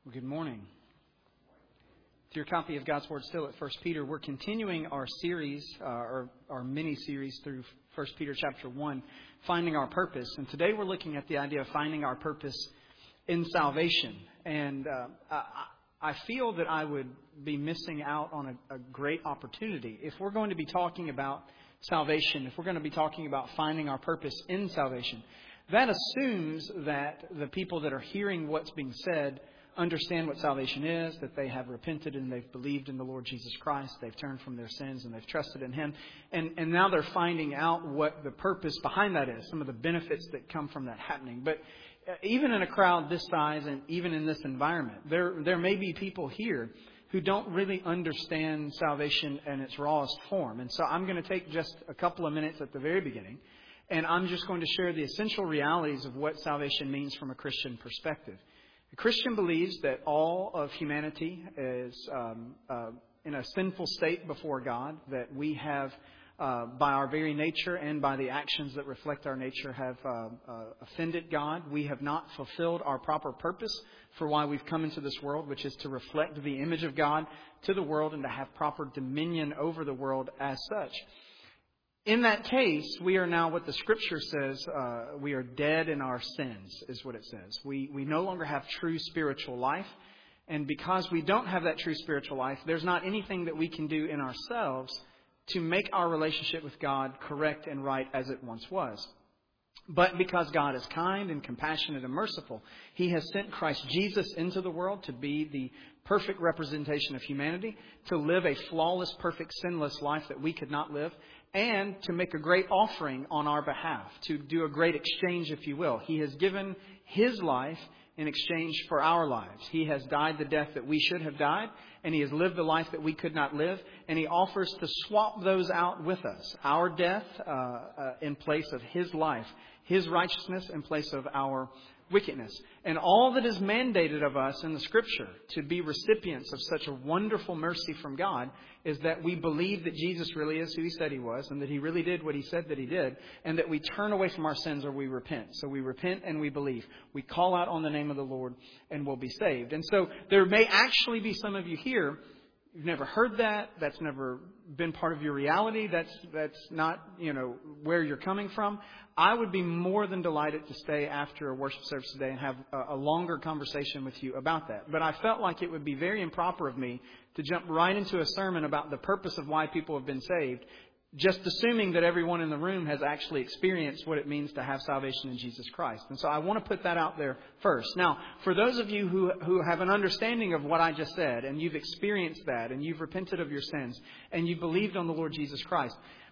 Well, good morning. With your copy of God's Word still at 1 Peter, we're continuing our series, our mini-series through 1 Peter chapter 1, Finding Our Purpose. And today we're looking at the idea of finding our purpose in salvation. And I feel that I would be missing out on a great opportunity. If we're going to be talking about salvation, if we're going to be talking about finding our purpose in salvation, that assumes that the people that are hearing what's being said understand what salvation is, that they have repented and they've believed in the Lord Jesus Christ. They've turned from their sins and they've trusted in Him. And now they're finding out what the purpose behind that is, some of the benefits that come from that happening. But even in a crowd this size and even in this environment, there may be people here who don't really understand salvation in its rawest form. And so I'm going to take just a couple of minutes at the very beginning, and I'm just going to share the essential realities of what salvation means from a Christian perspective. A Christian believes that all of humanity is in a sinful state before God, that we have, by our very nature and by the actions that reflect our nature, have offended God. We have not fulfilled our proper purpose for why we've come into this world, which is to reflect the image of God to the world and to have proper dominion over the world as such. In that case, we are now what the Scripture says, we are dead in our sins, is what it says. We no longer have true spiritual life. And because we don't have that true spiritual life, there's not anything that we can do in ourselves to make our relationship with God correct and right as it once was. But because God is kind and compassionate and merciful, He has sent Christ Jesus into the world to be the perfect representation of humanity, to live a flawless, perfect, sinless life that we could not live, and to make a great offering on our behalf, to do a great exchange, if you will. He has given His life in exchange for our lives. He has died the death that we should have died, and He has lived the life that we could not live, and He offers to swap those out with us. Our death in place of His life, His righteousness in place of our wickedness. And all that is mandated of us in the Scripture to be recipients of such a wonderful mercy from God is that we believe that Jesus really is who He said He was, and that He really did what He said that He did, and that we turn away from our sins or we repent. So we repent and we believe. We call out on the name of the Lord and we'll be saved. And so there may actually be some of you here, you've never heard that. That's never been part of your reality. That's not, where you're coming from. I would be more than delighted to stay after a worship service today and have a longer conversation with you about that. But I felt like it would be very improper of me to jump right into a sermon about the purpose of why people have been saved, just assuming that everyone in the room has actually experienced what it means to have salvation in Jesus Christ. And so I want to put that out there first. Now, for those of you who have an understanding of what I just said, and you've experienced that, and you've repented of your sins, and you've believed on the Lord Jesus Christ,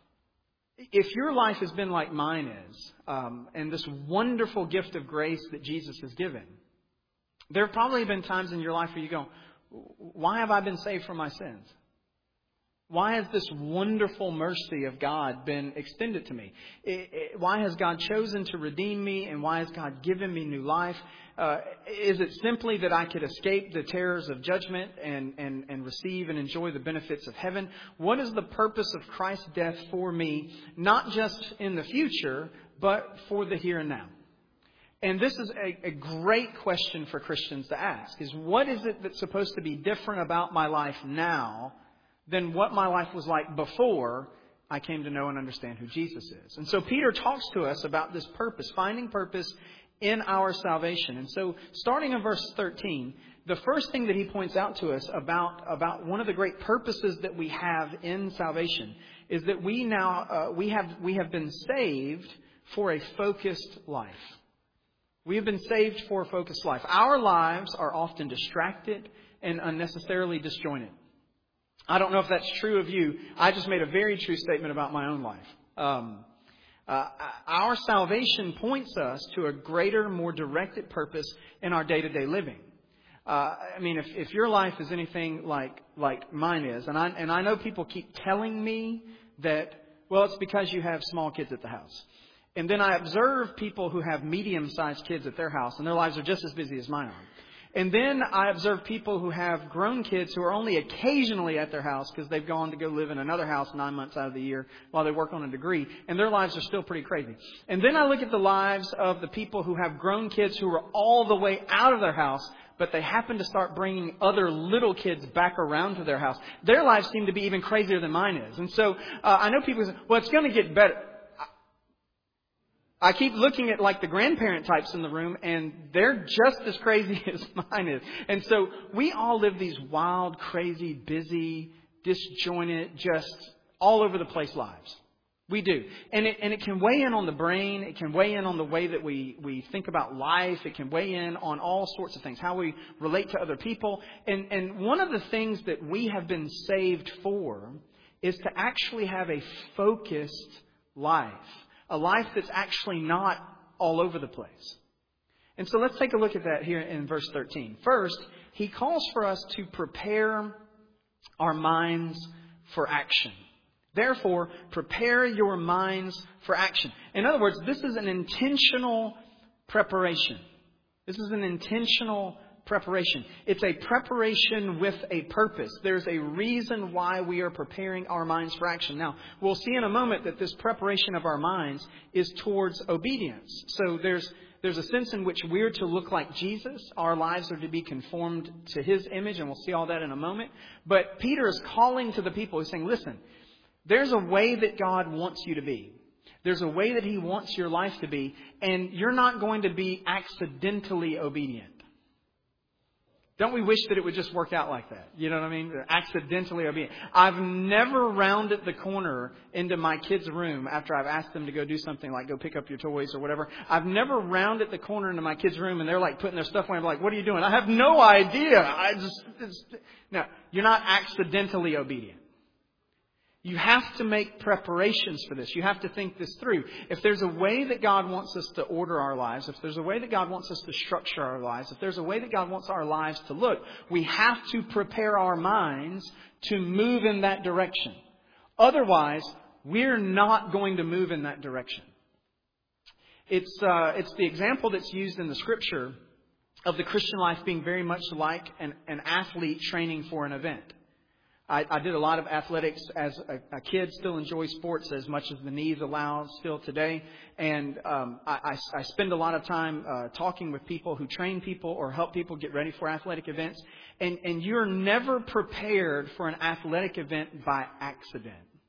if your life has been like mine is, and this wonderful gift of grace that Jesus has given, there have probably been times in your life where you go, why have I been saved from my sins? Why has this wonderful mercy of God been extended to me? Why has God chosen to redeem me? And why has God given me new life? Is it simply that I could escape the terrors of judgment and receive and enjoy the benefits of heaven? What is the purpose of Christ's death for me, not just in the future, but for the here and now? And this is a great question for Christians to ask, is what is it that's supposed to be different about my life now than what my life was like before I came to know and understand who Jesus is? And so Peter talks to us about this purpose, finding purpose in our salvation. And so starting in verse 13, the first thing that he points out to us about one of the great purposes that we have in salvation is that we have been saved for a focused life. We have been saved for a focused life. Our lives are often distracted and unnecessarily disjointed. I don't know if that's true of you. I just made a very true statement about my own life. Our salvation points us to a greater, more directed purpose in our day-to-day living. If your life is anything like mine is, and I know people keep telling me that, well, it's because you have small kids at the house. And then I observe people who have medium-sized kids at their house, and their lives are just as busy as mine are. And then I observe people who have grown kids who are only occasionally at their house because they've gone to go live in another house 9 months out of the year while they work on a degree. And their lives are still pretty crazy. And then I look at the lives of the people who have grown kids who are all the way out of their house, but they happen to start bringing other little kids back around to their house. Their lives seem to be even crazier than mine is. And so I know people say, well, it's going to get better. I keep looking at like the grandparent types in the room, and they're just as crazy as mine is. And so we all live these wild, crazy, busy, disjointed, just all over the place lives. We do. And it can weigh in on the brain. It can weigh in on the way that we think about life. It can weigh in on all sorts of things, how we relate to other people. And one of the things that we have been saved for is to actually have a focused life. A life that's actually not all over the place. And so let's take a look at that here in verse 13. First, he calls for us to prepare our minds for action. Therefore, prepare your minds for action. In other words, this is an intentional preparation. This is an intentional preparation. It's a preparation with a purpose. There's a reason why we are preparing our minds for action. Now, we'll see in a moment that this preparation of our minds is towards obedience. So there's a sense in which we're to look like Jesus. Our lives are to be conformed to His image, and we'll see all that in a moment. But Peter is calling to the people. He's saying, listen, there's a way that God wants you to be. There's a way that He wants your life to be, and you're not going to be accidentally obedient. Don't we wish that it would just work out like that? You know what I mean? Accidentally obedient. I've never rounded the corner into my kids' room after I've asked them to go do something like go pick up your toys or whatever. I've never rounded the corner into my kids' room and they're like putting their stuff away. I'm like, what are you doing? I have no idea. No, you're not accidentally obedient. You have to make preparations for this. You have to think this through. If there's a way that God wants us to order our lives, if there's a way that God wants us to structure our lives, if there's a way that God wants our lives to look, we have to prepare our minds to move in that direction. Otherwise, we're not going to move in that direction. It's the example that's used in the Scripture of the Christian life being very much like an athlete training for an event. I did a lot of athletics as a kid, still enjoy sports as much as the knees allow still today. And I spend a lot of time talking with people who train people or help people get ready for athletic events. And you're never prepared for an athletic event by accident.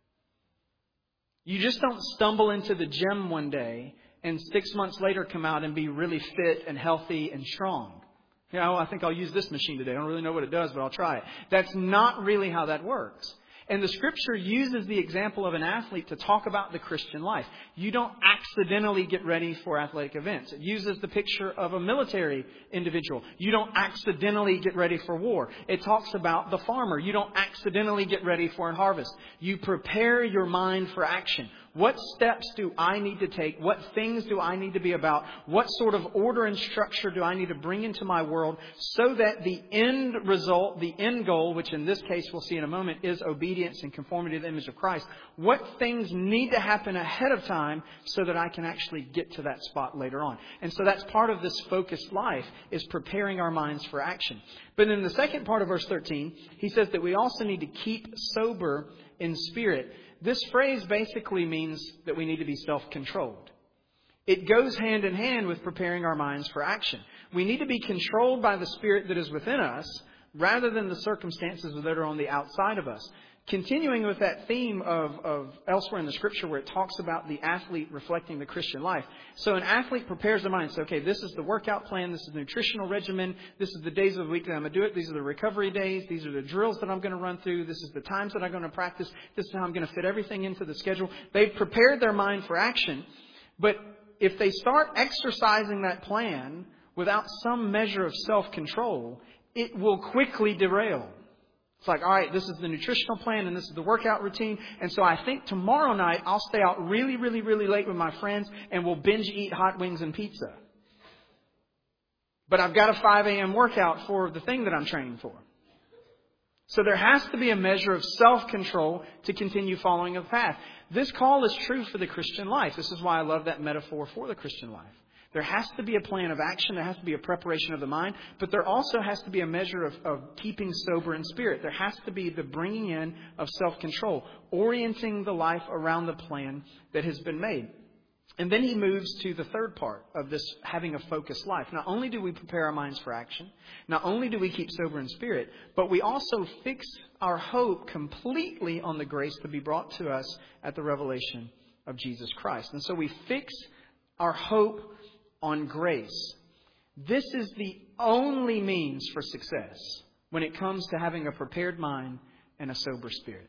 You just don't stumble into the gym one day and 6 months later come out and be really fit and healthy and strong. You know, I think I'll use this machine today. I don't really know what it does, but I'll try it. That's not really how that works. And the Scripture uses the example of an athlete to talk about the Christian life. You don't accidentally get ready for athletic events. It uses the picture of a military individual. You don't accidentally get ready for war. It talks about the farmer. You don't accidentally get ready for a harvest. You prepare your mind for action. What steps do I need to take? What things do I need to be about? What sort of order and structure do I need to bring into my world so that the end result, the end goal, which in this case we'll see in a moment, is obedience and conformity to the image of Christ. What things need to happen ahead of time so that I can actually get to that spot later on? And so that's part of this focused life, is preparing our minds for action. But in the second part of verse 13, he says that we also need to keep sober in spirit. This phrase basically means that we need to be self-controlled. It goes hand in hand with preparing our minds for action. We need to be controlled by the Spirit that is within us rather than the circumstances that are on the outside of us. Continuing with that theme of elsewhere in the Scripture where it talks about the athlete reflecting the Christian life. So an athlete prepares their mind. So, okay, this is the workout plan. This is the nutritional regimen. This is the days of the week that I'm going to do it. These are the recovery days. These are the drills that I'm going to run through. This is the times that I'm going to practice. This is how I'm going to fit everything into the schedule. They've prepared their mind for action. But if they start exercising that plan without some measure of self-control, it will quickly derail. It's like, all right, this is the nutritional plan and this is the workout routine. And so I think tomorrow night I'll stay out really, really, really late with my friends and we'll binge eat hot wings and pizza. But I've got a 5 a.m. workout for the thing that I'm training for. So there has to be a measure of self-control to continue following a path. This call is true for the Christian life. This is why I love that metaphor for the Christian life. There has to be a plan of action. There has to be a preparation of the mind. But there also has to be a measure of keeping sober in spirit. There has to be the bringing in of self-control, orienting the life around the plan that has been made. And then he moves to the third part of this having a focused life. Not only do we prepare our minds for action, not only do we keep sober in spirit, but we also fix our hope completely on the grace to be brought to us at the revelation of Jesus Christ. And so we fix our hope on grace. This is the only means for success when it comes to having a prepared mind and a sober spirit.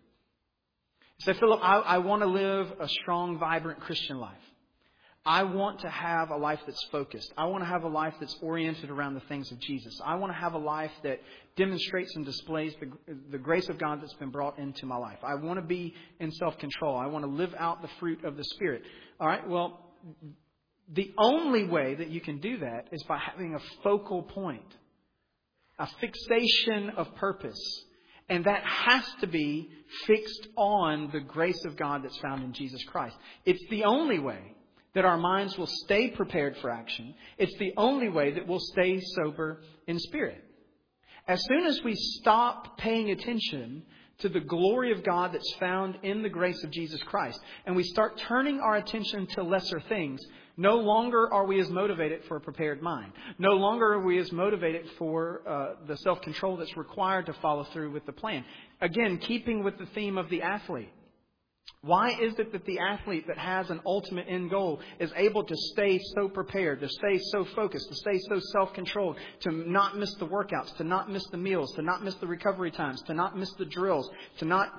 So, Philip, I want to live a strong, vibrant Christian life. I want to have a life that's focused. I want to have a life that's oriented around the things of Jesus. I want to have a life that demonstrates and displays the grace of God that's been brought into my life. I want to be in self-control. I want to live out the fruit of the Spirit. All right, well, the only way that you can do that is by having a focal point, a fixation of purpose. And that has to be fixed on the grace of God that's found in Jesus Christ. It's the only way that our minds will stay prepared for action. It's the only way that we'll stay sober in spirit. As soon as we stop paying attention to the glory of God that's found in the grace of Jesus Christ, and we start turning our attention to lesser things, no longer are we as motivated for a prepared mind. No longer are we as motivated for the self-control that's required to follow through with the plan. Again, keeping with the theme of the athlete. Why is it that the athlete that has an ultimate end goal is able to stay so prepared, to stay so focused, to stay so self-controlled, to not miss the workouts, to not miss the meals, to not miss the recovery times, to not miss the drills, to not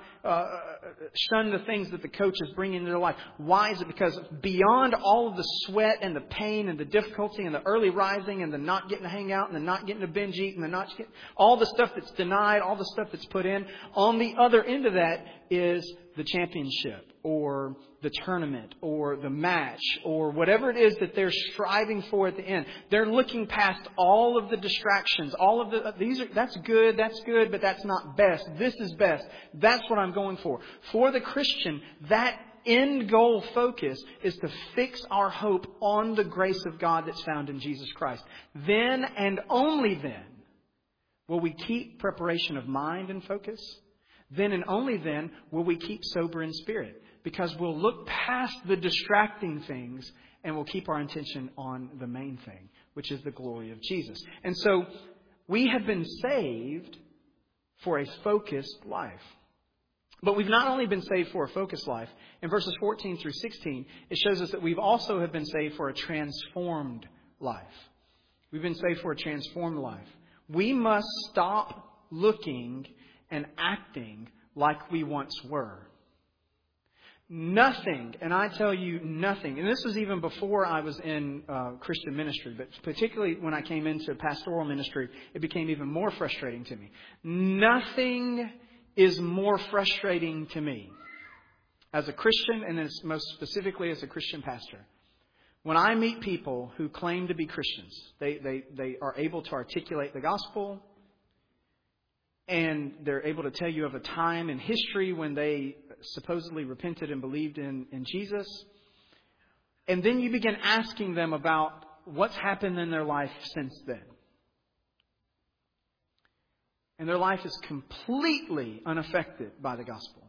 shun the things that the coach is bringing into their life? Why is it? Because beyond all of the sweat and the pain and the difficulty and the early rising and the not getting to hang out and the not getting to binge eat and the not getting, all the stuff that's denied, all the stuff that's put in, on the other end of that is the championship or the tournament or the match or whatever it is that they're striving for at the end. They're looking past all of the distractions, all of that's good, but that's not best. This is best. That's what I'm going for. For the Christian, that end goal focus is to fix our hope on the grace of God that's found in Jesus Christ. Then and only then will we keep preparation of mind and focus. Then and only then will we keep sober in spirit, because we'll look past the distracting things and we'll keep our attention on the main thing, which is the glory of Jesus. And so we have been saved for a focused life. But we've not only been saved for a focused life. In verses 14 through 16, it shows us that we've also have been saved for a transformed life. We've been saved for a transformed life. We must stop looking and acting like we once were. Nothing, and I tell you nothing, and this was even before I was in Christian ministry, but particularly when I came into pastoral ministry, it became even more frustrating to me. Nothing is more frustrating to me as a Christian, and as most specifically as a Christian pastor. When I meet people who claim to be Christians, they are able to articulate the gospel, and they're able to tell you of a time in history when they supposedly repented and believed in Jesus. And then you begin asking them about what's happened in their life since then. And their life is completely unaffected by the gospel.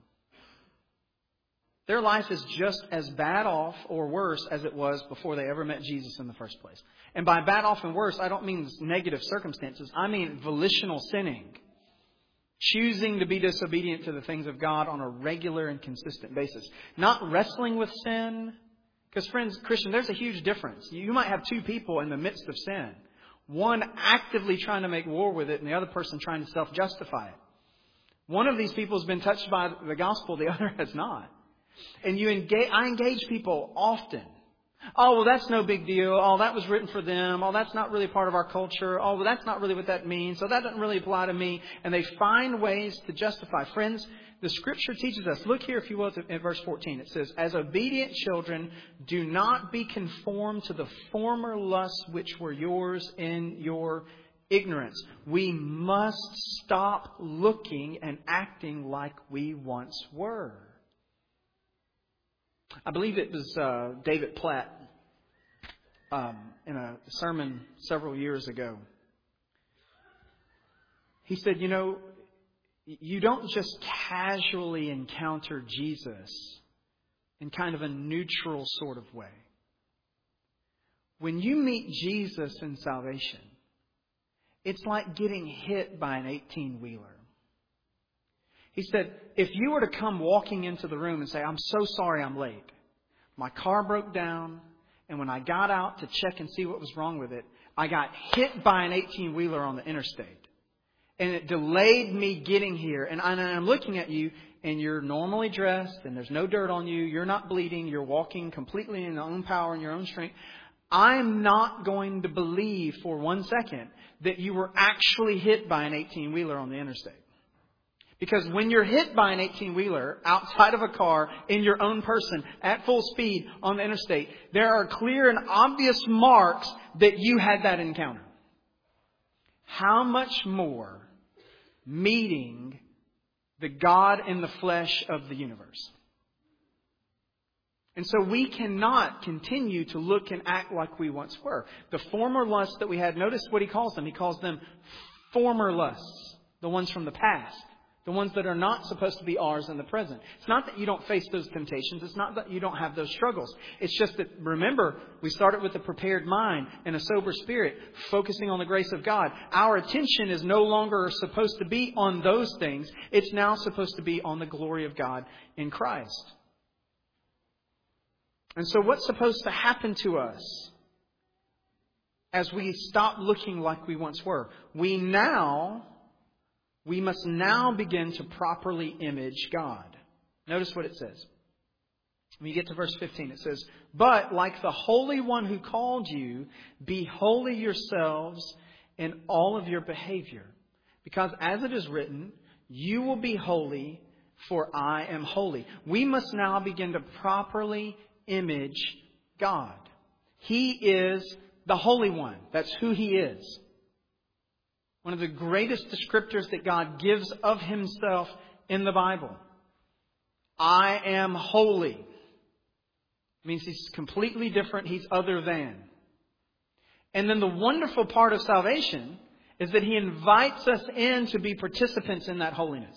Their life is just as bad off or worse as it was before they ever met Jesus in the first place. And by bad off and worse, I don't mean negative circumstances. I mean volitional sinning. Choosing to be disobedient to the things of God on a regular and consistent basis. Not wrestling with sin. Because friends, Christian, there's a huge difference. You might have two people in the midst of sin. One actively trying to make war with it and the other person trying to self-justify it. One of these people has been touched by the gospel, the other has not. And I engage people often. Oh, well, that's no big deal. Oh, that was written for them. Oh, that's not really part of our culture. Oh, well, that's not really what that means. So that doesn't really apply to me. And they find ways to justify. Friends, the Scripture teaches us. Look here, if you will, at verse 14. It says, as obedient children, do not be conformed to the former lusts which were yours in your ignorance. We must stop looking and acting like we once were. I believe it was David Platt in a sermon several years ago. He said, you don't just casually encounter Jesus in kind of a neutral sort of way. When you meet Jesus in salvation, it's like getting hit by an 18-wheeler. He said, if you were to come walking into the room and say, I'm so sorry I'm late. My car broke down, and when I got out to check and see what was wrong with it, I got hit by an 18-wheeler on the interstate. And it delayed me getting here. And I'm looking at you, and you're normally dressed, and there's no dirt on you. You're not bleeding. You're walking completely in your own power and your own strength. I'm not going to believe for 1 second that you were actually hit by an 18-wheeler on the interstate. Because when you're hit by an 18-wheeler outside of a car in your own person at full speed on the interstate, there are clear and obvious marks that you had that encounter. How much more meeting the God in the flesh of the universe? And so we cannot continue to look and act like we once were. The former lusts that we had, notice what he calls them. He calls them former lusts, the ones from the past. The ones that are not supposed to be ours in the present. It's not that you don't face those temptations. It's not that you don't have those struggles. It's just that, remember, we started with a prepared mind and a sober spirit, focusing on the grace of God. Our attention is no longer supposed to be on those things. It's now supposed to be on the glory of God in Christ. And so what's supposed to happen to us as we stop looking like we once were? We must now begin to properly image God. Notice what it says. When you get to verse 15, it says, but like the Holy One who called you, be holy yourselves in all of your behavior. Because as it is written, you will be holy, for I am holy. We must now begin to properly image God. He is the Holy One. That's who He is. One of the greatest descriptors that God gives of Himself in the Bible. I am holy. It means He's completely different. He's other than. And then the wonderful part of salvation is that He invites us in to be participants in that holiness.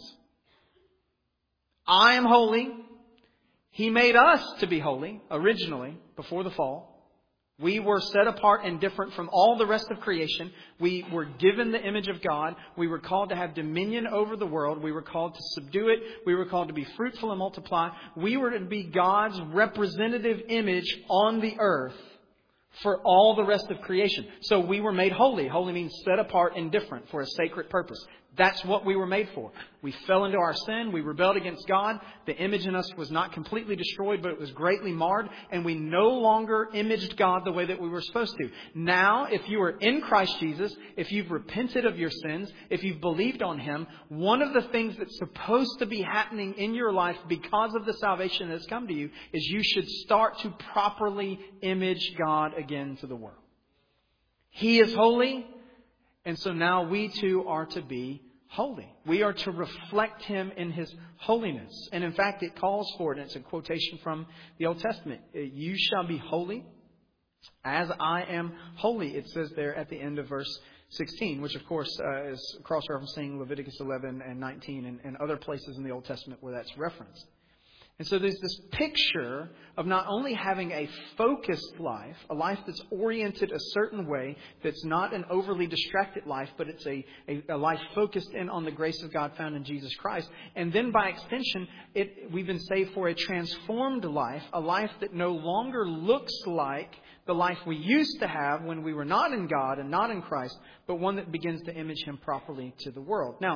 I am holy. He made us to be holy originally before the fall. We were set apart and different from all the rest of creation. We were given the image of God. We were called to have dominion over the world. We were called to subdue it. We were called to be fruitful and multiply. We were to be God's representative image on the earth for all the rest of creation. So we were made holy. Holy means set apart and different for a sacred purpose. That's what we were made for. We fell into our sin. We rebelled against God. The image in us was not completely destroyed, but it was greatly marred. And we no longer imaged God the way that we were supposed to. Now, if you are in Christ Jesus, if you've repented of your sins, if you've believed on Him, one of the things that's supposed to be happening in your life because of the salvation that's come to you is you should start to properly image God again to the world. He is holy. And so now we too are to be holy. We are to reflect Him in His holiness. And in fact, it calls for it. And it's a quotation from the Old Testament. You shall be holy as I am holy. It says there at the end of verse 16, which of course is cross-referencing Leviticus 11 and 19 and other places in the Old Testament where that's referenced. And so there's this picture of not only having a focused life, a life that's oriented a certain way, that's not an overly distracted life, but it's a life focused in on the grace of God found in Jesus Christ. And then by extension, we've been saved for a transformed life, a life that no longer looks like the life we used to have when we were not in God and not in Christ, but one that begins to image Him properly to the world. Now,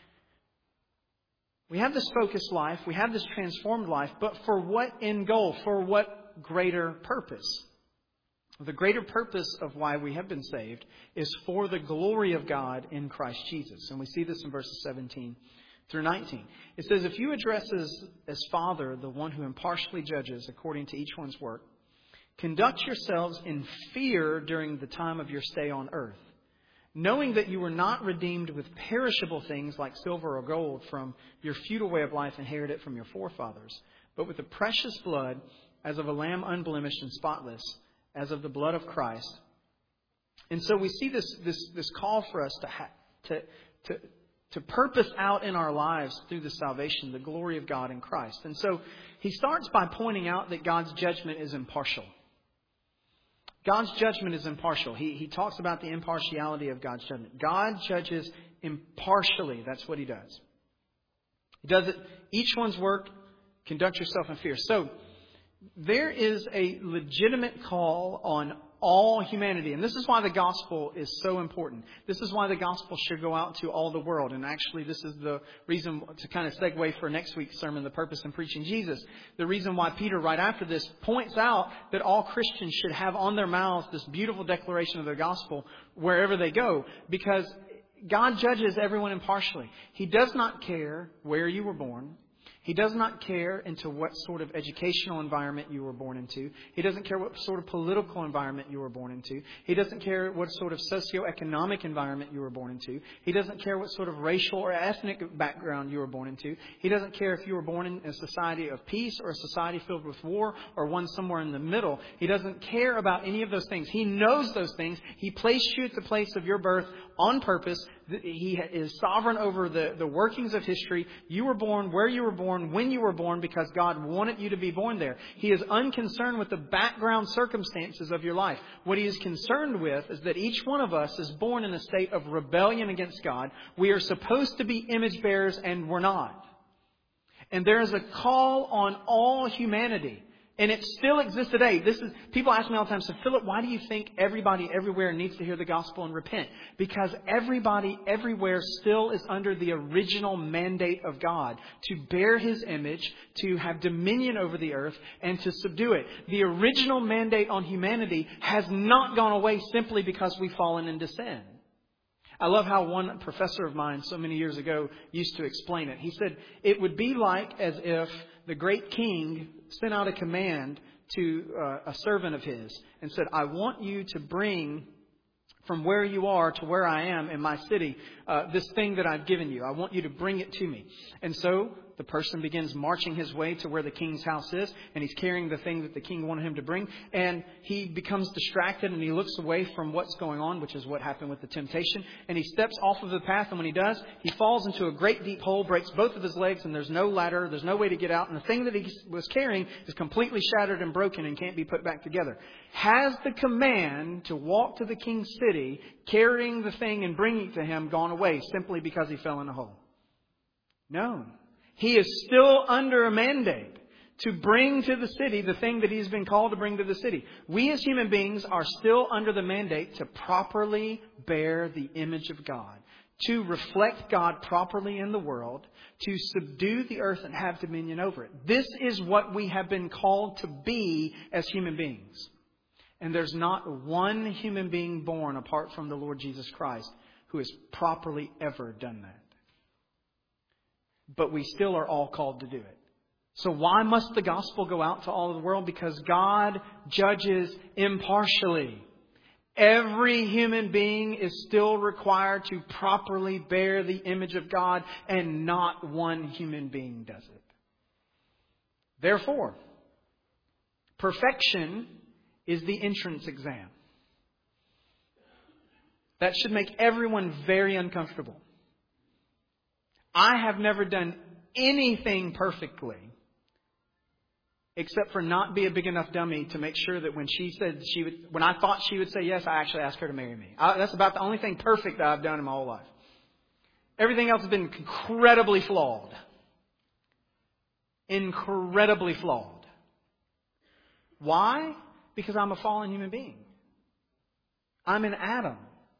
we have this focused life, we have this transformed life, but for what end goal? For what greater purpose? The greater purpose of why we have been saved is for the glory of God in Christ Jesus. And we see this in verses 17 through 19. It says, if you address as Father, the one who impartially judges according to each one's work, conduct yourselves in fear during the time of your stay on earth, knowing that you were not redeemed with perishable things like silver or gold from your futile way of life inherited from your forefathers, but with the precious blood as of a lamb unblemished and spotless, as of the blood of Christ. And so we see this call for us to purpose out in our lives through the salvation, the glory of God in Christ. And so he starts by pointing out that God's judgment is impartial. God's judgment is impartial. He talks about the impartiality of God's judgment. God judges impartially. That's what he does. He does it, each one's work, conduct yourself in fear. So there is a legitimate call on all humanity. And this is why the gospel is so important. This is why the gospel should go out to all the world. And actually, this is the reason, to kind of segue for next week's sermon, The Purpose in Preaching Jesus. The reason why Peter, right after this, points out that all Christians should have on their mouths this beautiful declaration of the gospel wherever they go. Because God judges everyone impartially. He does not care where you were born. He does not care into what sort of educational environment you were born into. He doesn't care what sort of political environment you were born into. He doesn't care what sort of socioeconomic environment you were born into. He doesn't care what sort of racial or ethnic background you were born into. He doesn't care if you were born in a society of peace or a society filled with war or one somewhere in the middle. He doesn't care about any of those things. He knows those things. He placed you at the place of your birth on purpose. He is sovereign over the workings of history. You were born where you were born, when you were born, because God wanted you to be born there. He is unconcerned with the background circumstances of your life. What He is concerned with is that each one of us is born in a state of rebellion against God. We are supposed to be image bearers, and we're not. And there is a call on all humanity. And it still exists today. People ask me all the time, so Philip, why do you think everybody everywhere needs to hear the gospel and repent? Because everybody everywhere still is under the original mandate of God to bear His image, to have dominion over the earth, and to subdue it. The original mandate on humanity has not gone away simply because we've fallen into sin. I love how one professor of mine so many years ago used to explain it. He said, it would be like as if the great king sent out a command to a servant of his and said, I want you to bring from where you are to where I am in my city, this thing that I've given you. I want you to bring it to me. And so the person begins marching his way to where the king's house is, and he's carrying the thing that the king wanted him to bring. And he becomes distracted and he looks away from what's going on, which is what happened with the temptation. And he steps off of the path. And when he does, he falls into a great deep hole, breaks both of his legs, and there's no ladder. There's no way to get out. And the thing that he was carrying is completely shattered and broken and can't be put back together. Has the command to walk to the king's city, carrying the thing and bringing it to him, gone away simply because he fell in a hole? No. He is still under a mandate to bring to the city the thing that he's been called to bring to the city. We as human beings are still under the mandate to properly bear the image of God, to reflect God properly in the world, to subdue the earth and have dominion over it. This is what we have been called to be as human beings. And there's not one human being born apart from the Lord Jesus Christ who has properly ever done that. But we still are all called to do it. So why must the gospel go out to all of the world? Because God judges impartially. Every human being is still required to properly bear the image of God, and not one human being does it. Therefore, perfection is the entrance exam. That should make everyone very uncomfortable. I have never done anything perfectly except for not be a big enough dummy to make sure that when when I thought she would say yes, I actually asked her to marry me. That's about the only thing perfect that I've done in my whole life. Everything else has been incredibly flawed. Incredibly flawed. Why? Because I'm a fallen human being. I'm an Adam.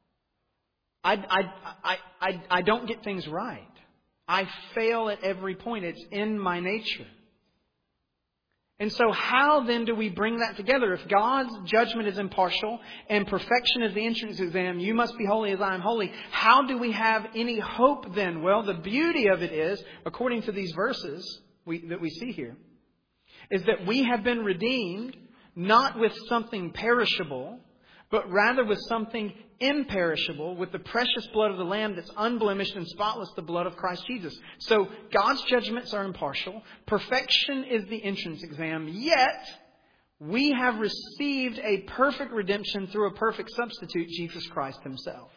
I don't get things right. I fail at every point. It's in my nature. And so how then do we bring that together? If God's judgment is impartial and perfection is the entrance exam, you must be holy as I am holy, how do we have any hope then? Well, the beauty of it is, according to these verses that we see here, is that we have been redeemed not with something perishable, but rather with something imperishable, with the precious blood of the Lamb that's unblemished and spotless, the blood of Christ Jesus. So God's judgments are impartial. Perfection is the entrance exam. Yet, We have received a perfect redemption through a perfect substitute, Jesus Christ Himself.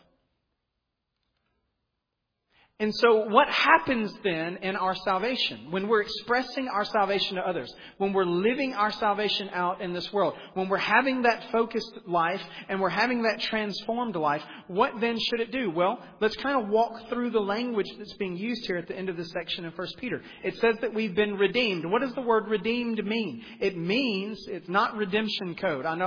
And so what happens then in our salvation? When we're expressing our salvation to others, when we're living our salvation out in this world, when we're having that focused life and we're having that transformed life, what then should it do? Well, let's kind of walk through the language that's being used here at the end of this section in 1 Peter. It says that we've been redeemed. What does the word redeemed mean? It means it's not redemption code. I know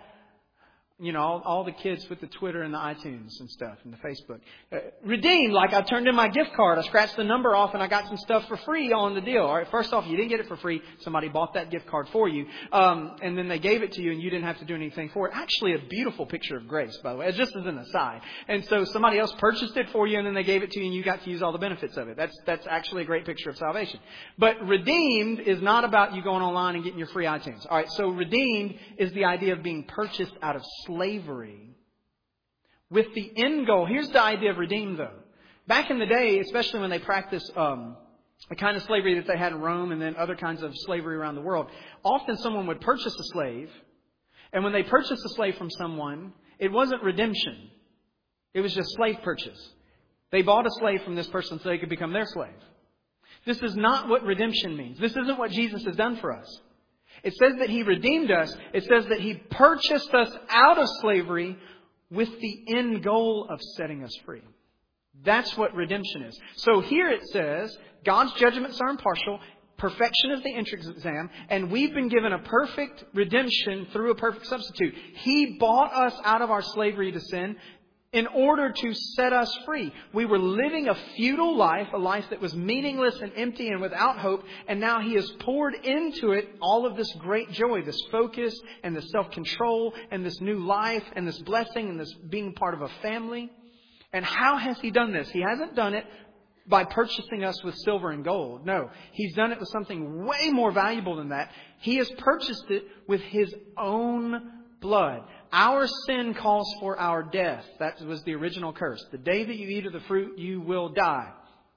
all the kids with the Twitter and the iTunes and stuff and the Facebook. Redeemed, like I turned in my gift card. I scratched the number off and I got some stuff for free on the deal. All right, first off, you didn't get it for free. Somebody bought that gift card for you. And then they gave it to you and you didn't have to do anything for it. Actually, a beautiful picture of grace, by the way. It's just as an aside. And so somebody else purchased it for you and then they gave it to you and you got to use all the benefits of it. That's actually a great picture of salvation. But redeemed is not about you going online and getting your free iTunes. All right, so redeemed is the idea of being purchased out of slavery with the end goal. Here's the idea of redeemed, though. Back in the day, especially when they practiced the kind of slavery that they had in Rome and then other kinds of slavery around the world, often someone would purchase a slave. And when they purchased a slave from someone, it wasn't redemption. It was just slave purchase. They bought a slave from this person so they could become their slave. This is not what redemption means. This isn't what Jesus has done for us. It says that He redeemed us. It says that He purchased us out of slavery with the end goal of setting us free. That's what redemption is. So here it says, God's judgments are impartial. Perfection is the entrance exam. And we've been given a perfect redemption through a perfect substitute. He bought us out of our slavery to sin in order to set us free. We were living a futile life, a life that was meaningless and empty and without hope. And now He has poured into it all of this great joy, this focus and this self-control and this new life and this blessing and this being part of a family. And how has He done this? He hasn't done it by purchasing us with silver and gold. No, He's done it with something way more valuable than that. He has purchased it with His own blood. Our sin calls for our death. That was the original curse. The day that you eat of the fruit, you will die.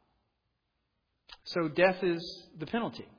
So death is the penalty.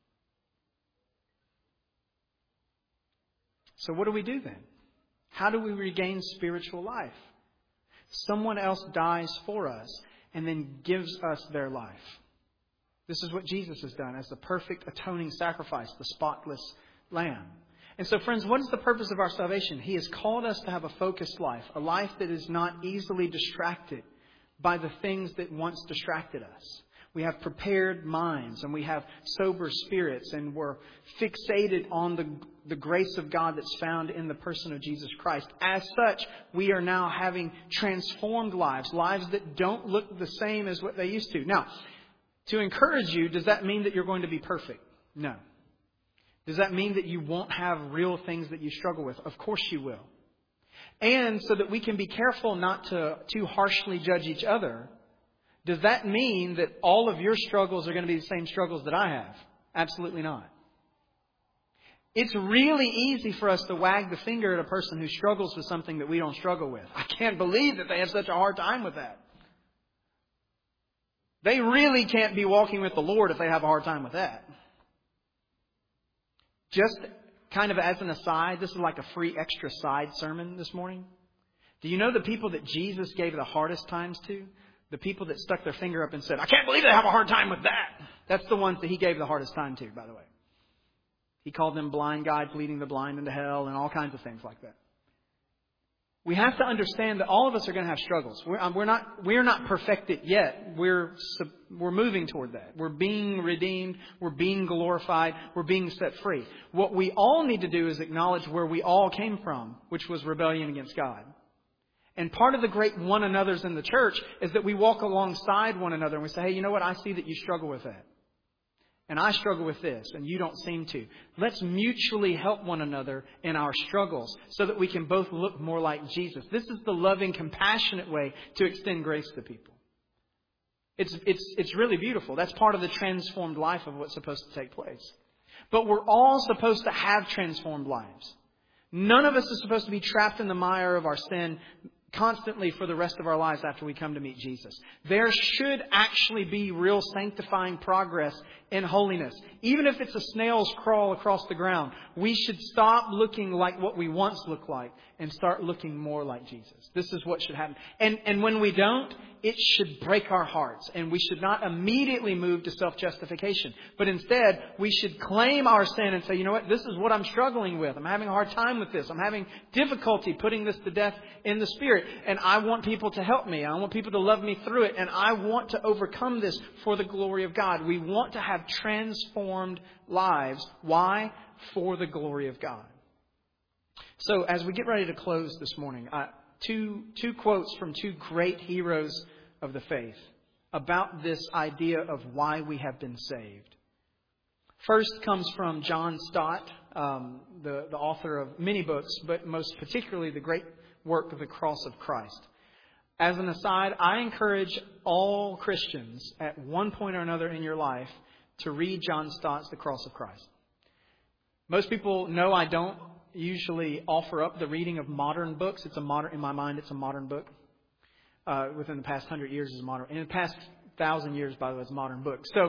So what do we do then? How do we regain spiritual life? Someone else dies for us and then gives us their life. This is what Jesus has done as the perfect atoning sacrifice, the spotless lamb. And so, friends, what is the purpose of our salvation? He has called us to have a focused life, a life that is not easily distracted by the things that once distracted us. We have prepared minds and we have sober spirits and we're fixated on the grace of God that's found in the person of Jesus Christ. As such, we are now having transformed lives, lives that don't look the same as what they used to. Now, to encourage you, does that mean that you're going to be perfect? No. Does that mean that you won't have real things that you struggle with? Of course you will. And so that we can be careful not to too harshly judge each other, does that mean that all of your struggles are going to be the same struggles that I have? Absolutely not. It's really easy for us to wag the finger at a person who struggles with something that we don't struggle with. I can't believe that they have such a hard time with that. They really can't be walking with the Lord if they have a hard time with that. Just kind of as an aside, this is like a free extra side sermon this morning. Do you know the people that Jesus gave the hardest times to? The people that stuck their finger up and said, I can't believe they have a hard time with that. That's the ones that He gave the hardest time to, by the way. He called them blind guides leading the blind into hell and all kinds of things like that. We have to understand that all of us are going to have struggles. We're not perfected yet. We're moving toward that. We're being redeemed. We're being glorified. We're being set free. What we all need to do is acknowledge where we all came from, which was rebellion against God. And part of the great one another's in the church is that we walk alongside one another and we say, hey, you know what? I see that you struggle with that. And I struggle with this, and you don't seem to. Let's mutually help one another in our struggles so that we can both look more like Jesus. This is the loving, compassionate way to extend grace to people. It's really beautiful. That's part of the transformed life of what's supposed to take place. But we're all supposed to have transformed lives. None of us is supposed to be trapped in the mire of our sin, constantly for the rest of our lives after we come to meet Jesus. There should actually be real sanctifying progress in holiness. Even if it's a snail's crawl across the ground, we should stop looking like what we once looked like and start looking more like Jesus. This is what should happen. And when we don't, it should break our hearts. And we should not immediately move to self-justification. But instead, we should claim our sin and say, you know what, this is what I'm struggling with. I'm having a hard time with this. I'm having difficulty putting this to death in the Spirit. And I want people to help me. I want people to love me through it. And I want to overcome this for the glory of God. We want to have transformed lives. Why? For the glory of God. So as we get ready to close this morning, two quotes from two great heroes of the faith about this idea of why we have been saved. First comes from John Stott, the author of many books, but most particularly the great work of The Cross of Christ. As an aside, I encourage all Christians at one point or another in your life to read John Stott's The Cross of Christ. Most people know I don't usually offer up the reading of modern books. In my mind, it's a modern book. Within the past 100 years is modern. In the past 1,000 years, by the way, it's a modern book. So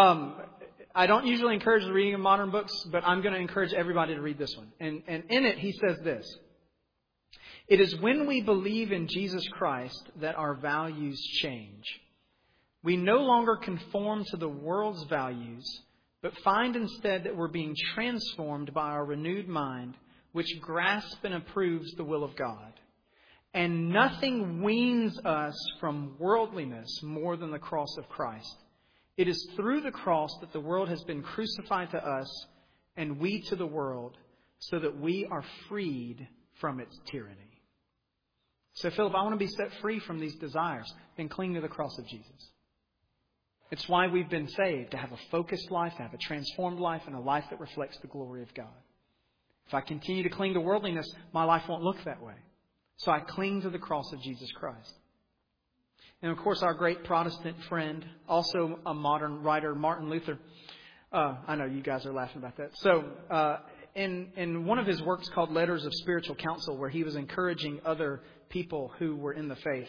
I don't usually encourage the reading of modern books, but I'm going to encourage everybody to read this one. And in it, he says this: "It is when we believe in Jesus Christ that our values change. We no longer conform to the world's values, but find instead that we're being transformed by our renewed mind, which grasps and approves the will of God. And nothing weans us from worldliness more than the cross of Christ. It is through the cross that the world has been crucified to us and we to the world, so that we are freed from its tyranny." So, Philip, I want to be set free from these desires. Then cling to the cross of Jesus. It's why we've been saved, to have a focused life, to have a transformed life, and a life that reflects the glory of God. If I continue to cling to worldliness, my life won't look that way. So I cling to the cross of Jesus Christ. And of course, our great Protestant friend, also a modern writer, Martin Luther. I know you guys are laughing about that. So in one of his works called Letters of Spiritual Counsel, where he was encouraging other people who were in the faith,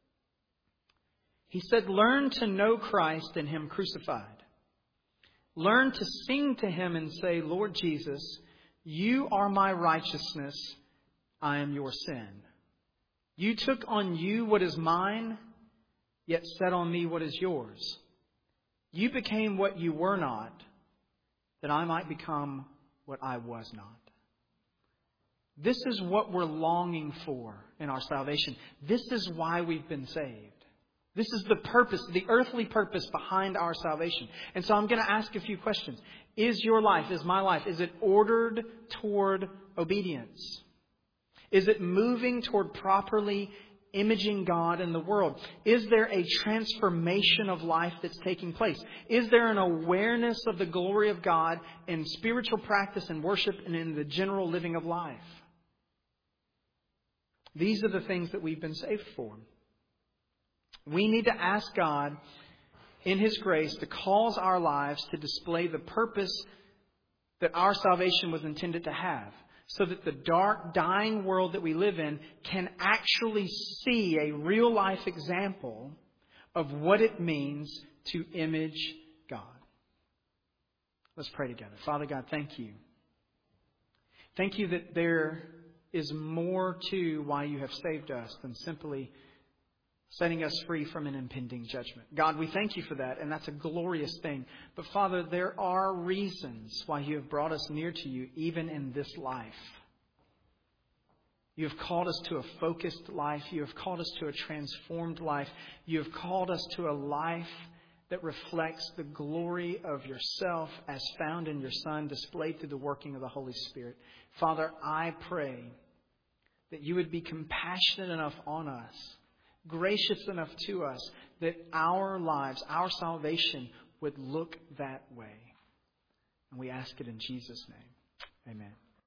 he said, "Learn to know Christ and Him crucified. Learn to sing to Him and say, 'Lord Jesus, you are my righteousness. I am your sin. You took on you what is mine, yet set on me what is yours. You became what you were not, that I might become what I was not.'" This is what we're longing for in our salvation. This is why we've been saved. This is the purpose, the earthly purpose behind our salvation. And so I'm going to ask a few questions. Is your life, is my life, is it ordered toward obedience? Is it moving toward properly imaging God in the world? Is there a transformation of life that's taking place? Is there an awareness of the glory of God in spiritual practice and worship and in the general living of life? These are the things that we've been saved for. We need to ask God in His grace to cause our lives to display the purpose that our salvation was intended to have, so that the dark, dying world that we live in can actually see a real life example of what it means to image God. Let's pray together. Father God, thank you. Thank you that there is more to why you have saved us than simply setting us free from an impending judgment. God, we thank you for that, and that's a glorious thing. But Father, there are reasons why you have brought us near to you, even in this life. You have called us to a focused life. You have called us to a transformed life. You have called us to a life that reflects the glory of yourself as found in your Son, displayed through the working of the Holy Spirit. Father, I pray that you would be compassionate enough on us, gracious enough to us, that our lives, our salvation would look that way. And we ask it in Jesus' name. Amen.